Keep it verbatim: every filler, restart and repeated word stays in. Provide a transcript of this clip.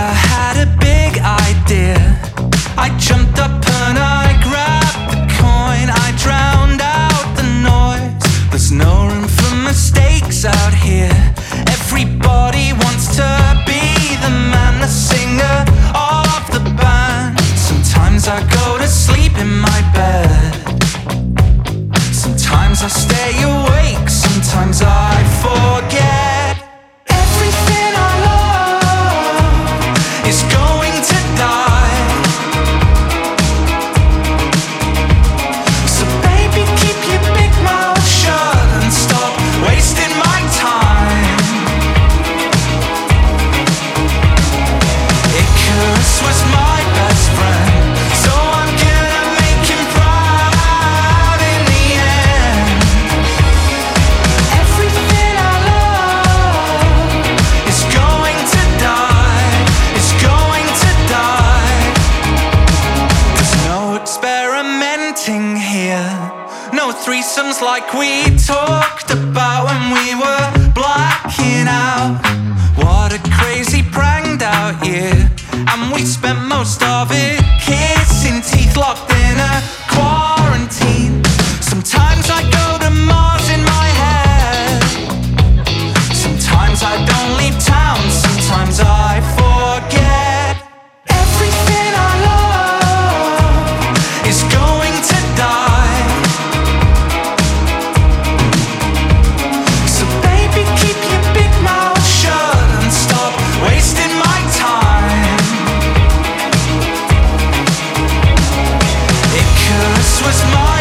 I had a big idea. I jumped up and I grabbed the coin. I drowned out the noise. There's no room for mistakes out here. Everybody wants to be the man, the singer of the band. Sometimes I go to sleep in my bed. Sometimes I stay awake. Sometimes I forget. Everything I love is going to die. So baby, keep your big mouth shut and stop wasting my time. Icarus was my best friend, so I'm gonna make him proud in the end. Everything I love is going to die, is going to die. There's no experimenting here, no threesomes like we talked about when we were blacking out. What a crazy pranked out year, and we spent most of it kissing, teeth locked in a quarantine. Sometimes I go to Mars in my head. Sometimes I don't leave town. Sometimes I forget. Everything I love is going to die. So baby, keep your big mouth shut and stop wasting my time. Icarus was my